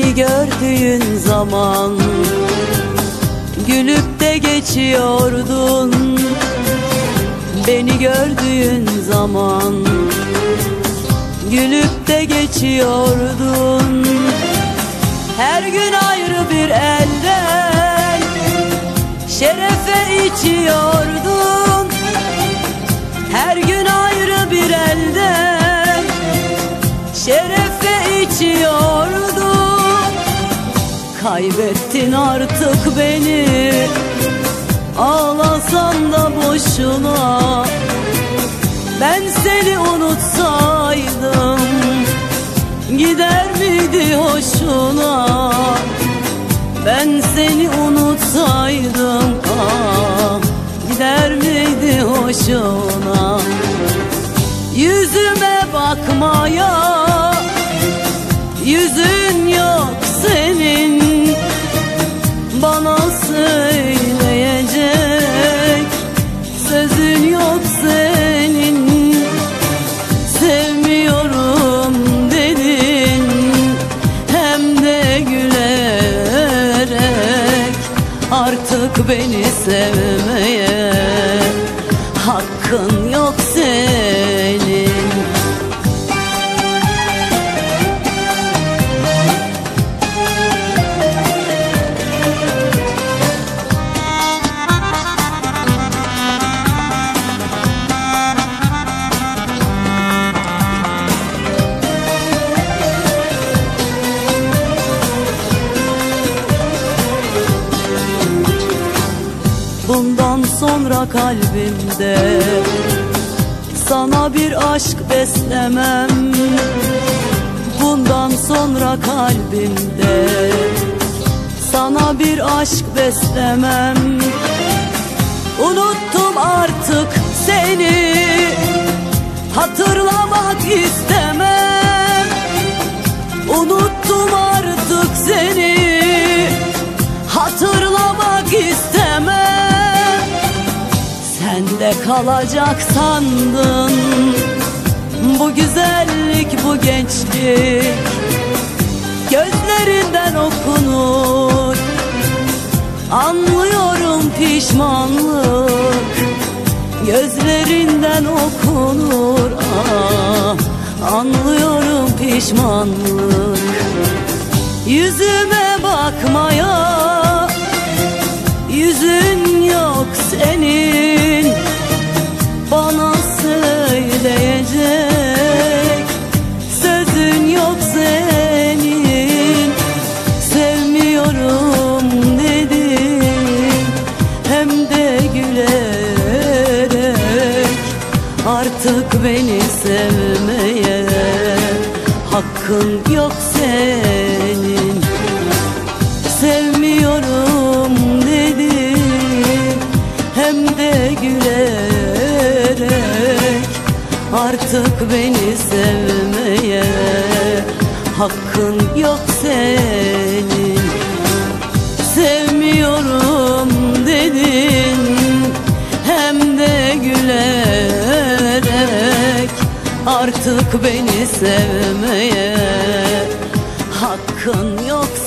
Beni gördüğün zaman gülüp de geçiyordun. Beni gördüğün zaman gülüp de geçiyordun. Her gün ayrı bir elden şerefe içiyordun. Her gün ayrı bir elden şerefe içiyordun. Kaybettin artık beni, ağlasan da boşuna. Ben seni unutsaydım gider miydi hoşuna? Ben seni unutsaydım gider miydi hoşuna? Yüzüme bakmaya yüzün yok senin. Bana söyleyecek sözün yok senin. Sevmiyorum dedin hem de gülerek. Artık beni sevmeye hakkın yok senin. Bundan sonra kalbimde sana bir aşk beslemem. Bundan sonra kalbimde sana bir aşk beslemem. Unuttum artık seni, hatırlamak istemem. Unuttum artık seni, hatırlamak istemem. Sende kalacak sandın bu güzellik, bu gençlik. Gözlerinden okunur, anlıyorum pişmanlık. Gözlerinden okunur, anlıyorum pişmanlık. Yüzüme bakmaya yüzün yok senin. Bana söyleyecek sözün yok senin. Sevmiyorum dedin hem de gülerek. Artık beni sevmeye hakkın yok senin. Sevmiyorum dedin hem de gülerek. Artık beni sevmeye hakkın yok senin. Sevmiyorum dedin hem de gülerek. Artık beni sevmeye hakkın yok senin.